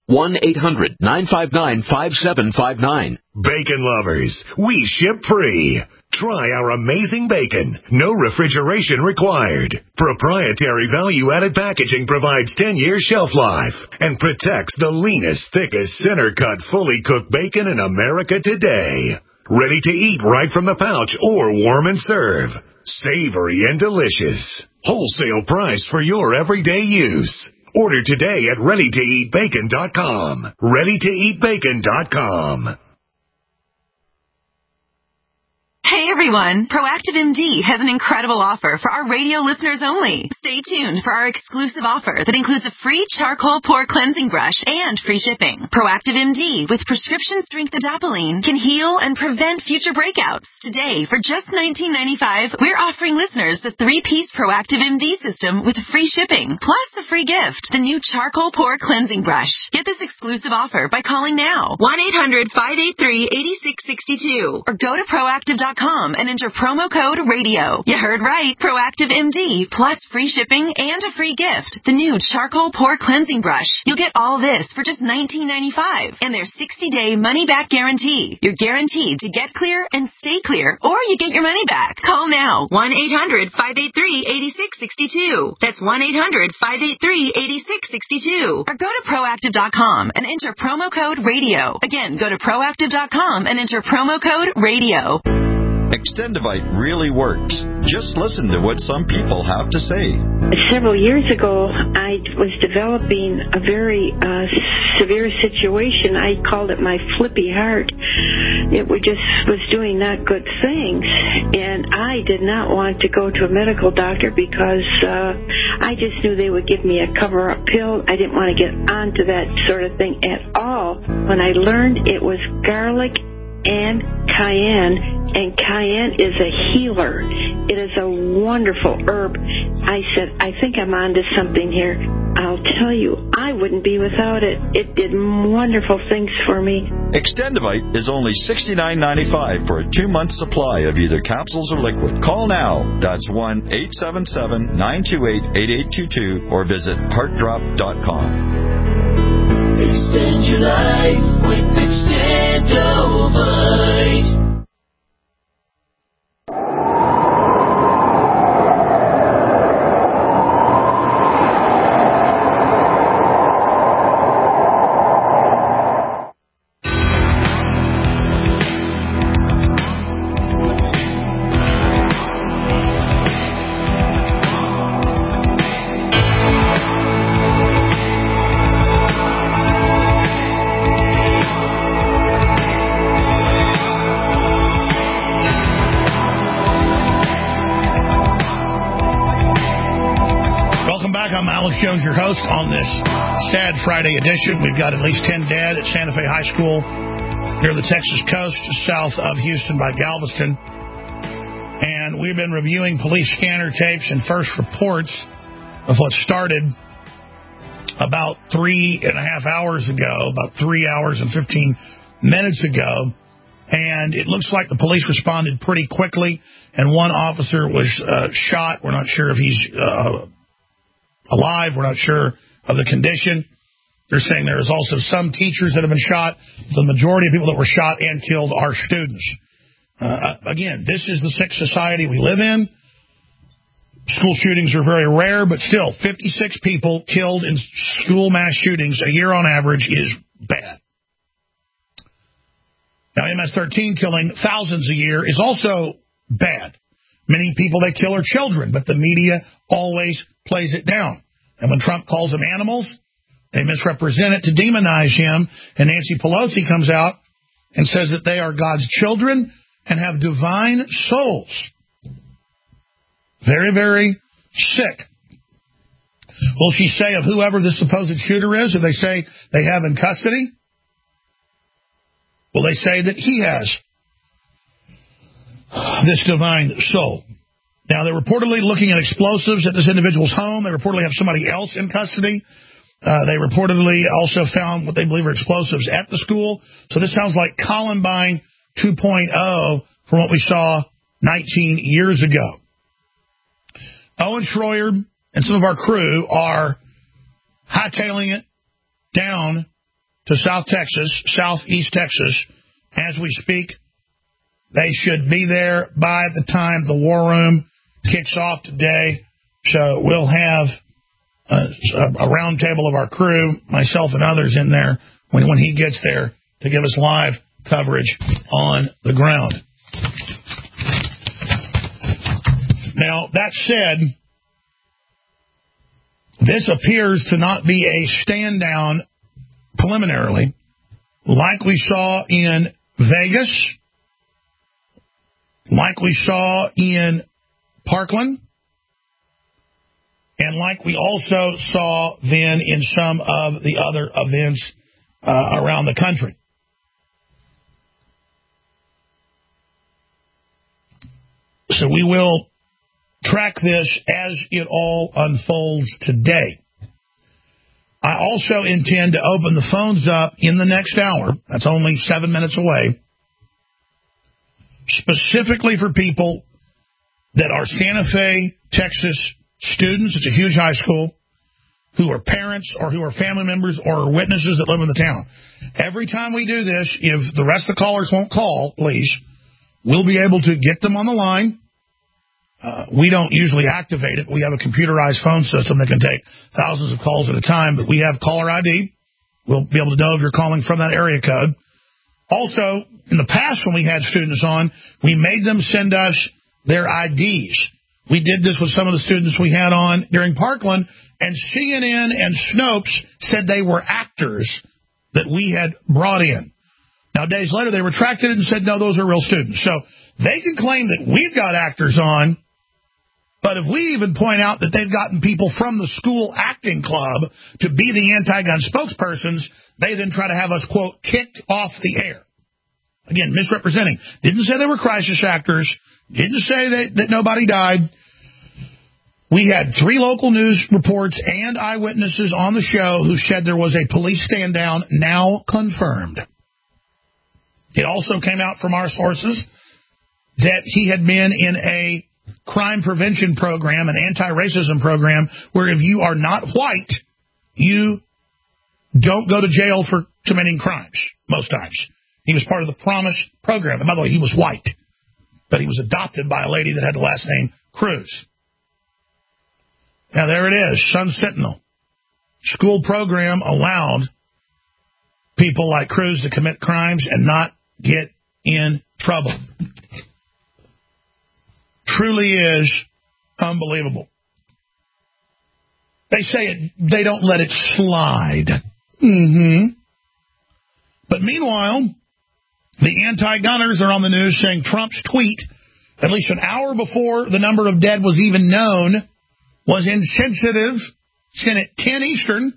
1-800-959-5759. Bacon lovers, we ship free. Try our amazing bacon. No refrigeration required. Proprietary value-added packaging provides 10-year shelf life and protects the leanest, thickest, center-cut, fully cooked bacon in America today. Ready to eat right from the pouch or warm and serve. Savory and delicious. Wholesale price for your everyday use. Order today at ReadyToEatBacon.com. ReadyToEatBacon.com. Hey everyone, Proactive MD has an incredible offer for our radio listeners only. Stay tuned for our exclusive offer that includes a free charcoal pore cleansing brush and free shipping. Proactive MD with prescription strength adapalene can heal and prevent future breakouts. Today, for just $19.95, we're offering listeners the 3-piece Proactive MD system with free shipping, plus a free gift, the new charcoal pore cleansing brush. Get this exclusive offer by calling now, 1-800-583-8662, or go to proactive.com and enter promo code RADIO. You heard right. Proactive MD plus free shipping and a free gift. The new charcoal pore cleansing brush. You'll get all this for just $19.95 and their 60-day money-back guarantee. You're guaranteed to get clear and stay clear, or you get your money back. Call now. 1-800-583-8662. That's 1-800-583-8662. Or go to proactive.com and enter promo code RADIO. Again, go to proactive.com and enter promo code RADIO. Extendivite really works. Just listen to what some people have to say. Several years ago, I was developing a very severe situation. I called it my flippy heart. It was doing not good things, and I did not want to go to a medical doctor because I just knew they would give me a cover-up pill. I didn't want to get onto that sort of thing at all. When I learned it was garlic and cayenne, and cayenne is a healer. It is a wonderful herb. I said, I think I'm onto something here. I'll tell you, I wouldn't be without it. It did wonderful things for me. Extendivite is only $69.95 for a 2-month supply of either capsules or liquid. Call now. That's 1-877-928-8822 or visit heartdrop.com. Extend your life with Extendovite. Jones, your host on this sad Friday edition. We've got at least 10 dead at Santa Fe High School near the Texas coast, south of Houston by Galveston. And we've been reviewing police scanner tapes and first reports of what started about 3.5 hours ago, about 3 hours and 15 minutes ago. And it looks like the police responded pretty quickly, and one officer was shot. We're not sure if he's alive. We're not sure of the condition. They're saying there is also some teachers that have been shot. The majority of people that were shot and killed are students. Again, this is the sick society we live in. School shootings are very rare, but still, 56 people killed in school mass shootings a year on average is bad. Now, MS-13 killing thousands a year is also bad. Many people they kill are children, but the media always plays it down. And when Trump calls them animals, they misrepresent it to demonize him. And Nancy Pelosi comes out and says that they are God's children and have divine souls. Very, very sick. Will she say of whoever this supposed shooter is, who they say they have in custody? Will they say that he has this divine soul? Now, they're reportedly looking at explosives at this individual's home. They reportedly have somebody else in custody. They reportedly also found what they believe are explosives at the school. So this sounds like Columbine 2.0 from what we saw 19 years ago. Owen Schroyer and some of our crew are hightailing it down to southeast Texas, as we speak. They should be there by the time the war room kicks off today. So we'll have a round table of our crew, myself and others in there when he gets there to give us live coverage on the ground. Now, that said, this appears to not be a stand down preliminarily, like we saw in Vegas, like we saw in Parkland, and like we also saw then in some of the other events around the country. So we will track this as it all unfolds today. I also intend to open the phones up in the next hour. That's only 7 minutes away. Specifically for people that are Santa Fe, Texas students. It's a huge high school. Who are parents or who are family members or are witnesses that live in the town. Every time we do this, if the rest of the callers won't call, please, we'll be able to get them on the line. We don't usually activate it. We have a computerized phone system that can take thousands of calls at a time, but we have caller ID. We'll be able to know if you're calling from that area code. Also, in the past when we had students on, we made them send us their IDs. We did this with some of the students we had on during Parkland, and CNN and Snopes said they were actors that we had brought in. Now, days later, they retracted it and said, no, those are real students. So they can claim that we've got actors on, but if we even point out that they've gotten people from the school acting club to be the anti-gun spokespersons, they then try to have us, quote, kicked off the air. Again, misrepresenting. Didn't say they were crisis actors. Didn't say that nobody died. We had 3 local news reports and eyewitnesses on the show who said there was a police stand down, now confirmed. It also came out from our sources that he had been in a crime prevention program, an anti-racism program, where if you are not white, you don't go to jail for committing crimes, most times. He was part of the Promise program. And by the way, he was white, but he was adopted by a lady that had the last name Cruz. Now, there it is, Sun Sentinel. School program allowed people like Cruz to commit crimes and not get in trouble. Truly is unbelievable. They say they don't let it slide. But meanwhile, the anti-gunners are on the news saying Trump's tweet, at least an hour before the number of dead was even known, was insensitive. Sent at 10 Eastern.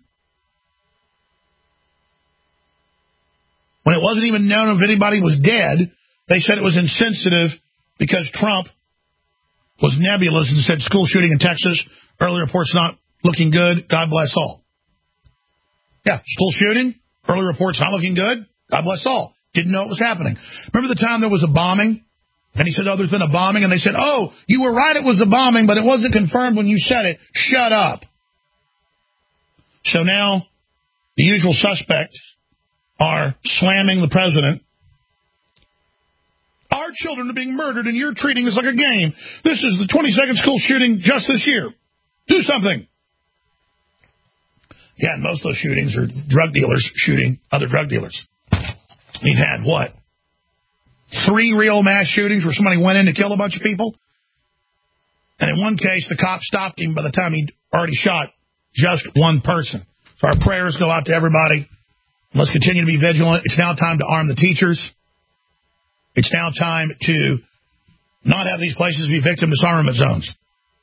When it wasn't even known if anybody was dead, they said it was insensitive because Trump was nebulous and said school shooting in Texas, early reports not looking good, God bless all. Yeah, school shooting, early reports not looking good, God bless all. Didn't know it was happening. Remember the time there was a bombing? And he said, oh, there's been a bombing. And they said, oh, you were right, it was a bombing, but it wasn't confirmed when you said it. Shut up. So now the usual suspects are slamming the president. Our children are being murdered, and you're treating this like a game. This is the 22nd school shooting just this year. Do something. Yeah, and most of those shootings are drug dealers shooting other drug dealers. We've had, what, 3 real mass shootings where somebody went in to kill a bunch of people? And in one case, the cop stopped him by the time he'd already shot just one person. So our prayers go out to everybody. Let's continue to be vigilant. It's now time to arm the teachers. It's now time to not have these places be victim disarmament zones.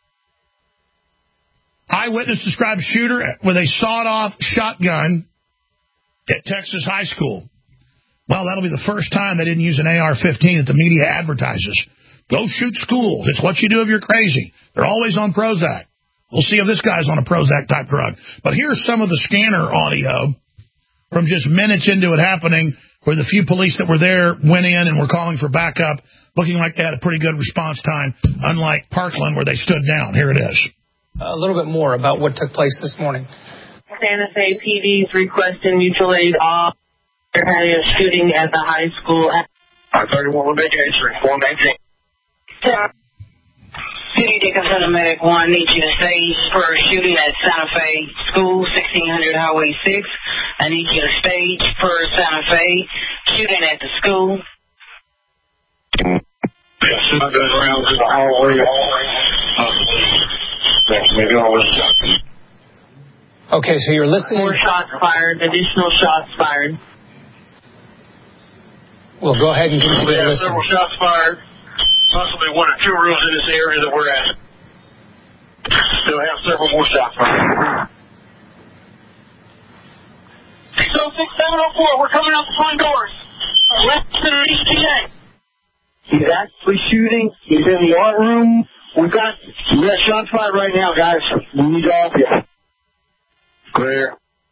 Eyewitness described shooter with a sawed-off shotgun at Texas high school. Well, that'll be the first time they didn't use an AR-15 that the media advertises. Go shoot schools. It's what you do if you're crazy. They're always on Prozac. We'll see if this guy's on a Prozac-type drug. But here's some of the scanner audio from just minutes into it happening, where the few police that were there went in and were calling for backup, looking like they had a pretty good response time, unlike Parkland, where they stood down. Here it is. A little bit more about what took place this morning. Santa Fe PD's requesting mutual aid off. They're having a shooting at the high school. 31 vacation, 419. City Dickinson Medic 1 needs you to stage for a shooting at Santa Fe School, 1600 Highway 6. I need you to stage for Santa Fe shooting at the school. Yes, I goes around to the hallway. Maybe always. Okay, so you're listening. More shots fired, additional shots fired. Well, go ahead and continue to listen. Several shots fired. Possibly one or two rooms in this area that we're at. Still have several more shots fired. 606-704, we're coming out the front doors. West to the ETA. He's actually shooting. He's in the art room. We got shots fired right now, guys. We need to help you. Clear.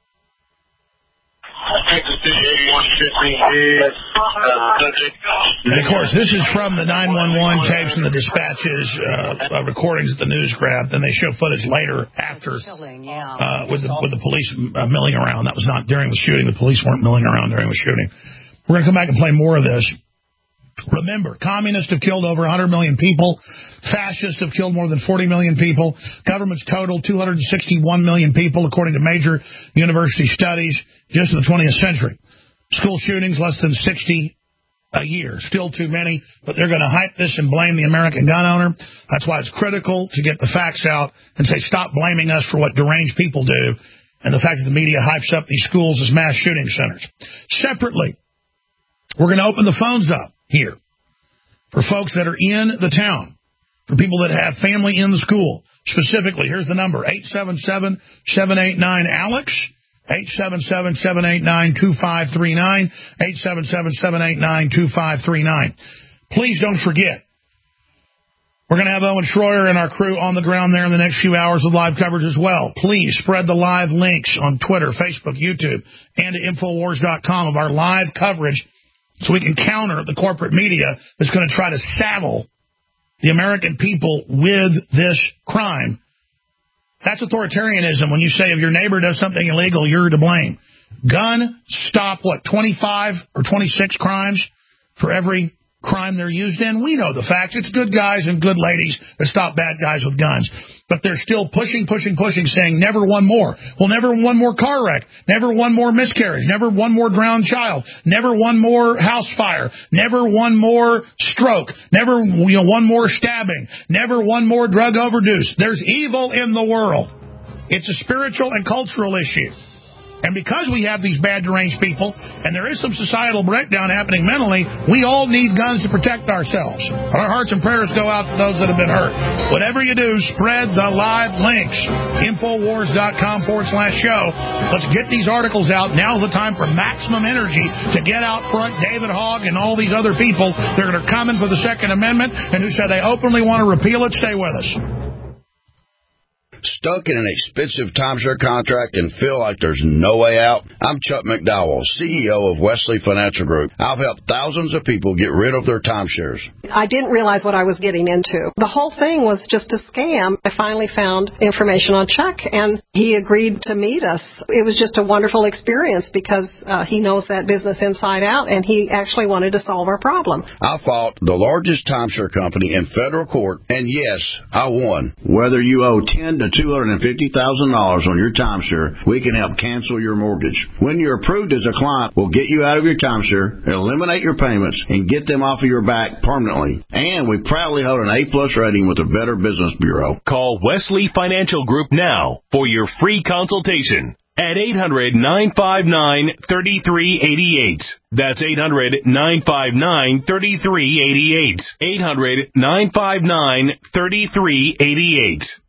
And of course, this is from the 911 tapes and the dispatches, recordings that the news grabbed. Then they show footage later after with the police milling around. That was not during the shooting. The police weren't milling around during the shooting. We're going to come back and play more of this. Remember, communists have killed over 100 million people. Fascists have killed more than 40 million people. Governments total 261 million people, according to major university studies, just in the 20th century. School shootings, less than 60 a year. Still too many, but they're going to hype this and blame the American gun owner. That's why it's critical to get the facts out and say, stop blaming us for what deranged people do, and the fact that the media hypes up these schools as mass shooting centers. Separately, we're going to open the phones up here for folks that are in the town, for people that have family in the school. Specifically, here's the number, 877-789-ALEX, 877-789-2539, 877-789-2539. Please don't forget, we're going to have Owen Schroyer and our crew on the ground there in the next few hours of live coverage as well. Please spread the live links on Twitter, Facebook, YouTube, and to Infowars.com of our live coverage, so we can counter the corporate media that's going to try to saddle the American people with this crime. That's authoritarianism when you say if your neighbor does something illegal, you're to blame. Gun stop, 25 or 26 crimes for every crime they're used in? We know the facts. It's good guys and good ladies that stop bad guys with guns. But they're still pushing, saying never one more. Well, never one more car wreck. Never one more miscarriage. Never one more drowned child. Never one more house fire. Never one more stroke. Never one more stabbing. Never one more drug overdose. There's evil in the world. It's a spiritual and cultural issue. And because we have these bad, deranged people, and there is some societal breakdown happening mentally, we all need guns to protect ourselves. Our hearts and prayers go out to those that have been hurt. Whatever you do, spread the live links. Infowars.com/show. Let's get these articles out. Now's the time for maximum energy to get out front David Hogg and all these other people that are coming for the Second Amendment and who say they openly want to repeal it. Stay with us. Stuck in an expensive timeshare contract and feel like there's no way out? I'm Chuck McDowell, CEO of Wesley Financial Group. I've helped thousands of people get rid of their timeshares. I didn't realize what I was getting into. The whole thing was just a scam. I finally found information on Chuck, and he agreed to meet us. It was just a wonderful experience because he knows that business inside out, and he actually wanted to solve our problem. I fought the largest timeshare company in federal court, and yes, I won. Whether you owe $10 to $250,000 on your timeshare, we can help cancel your mortgage. When you're approved as a client, we'll get you out of your timeshare, eliminate your payments, and get them off of your back permanently. And we proudly hold an A-plus rating with the Better Business Bureau. Call Wesley Financial Group now for your free consultation at 800-959-3388. That's 800-959-3388. 800-959-3388.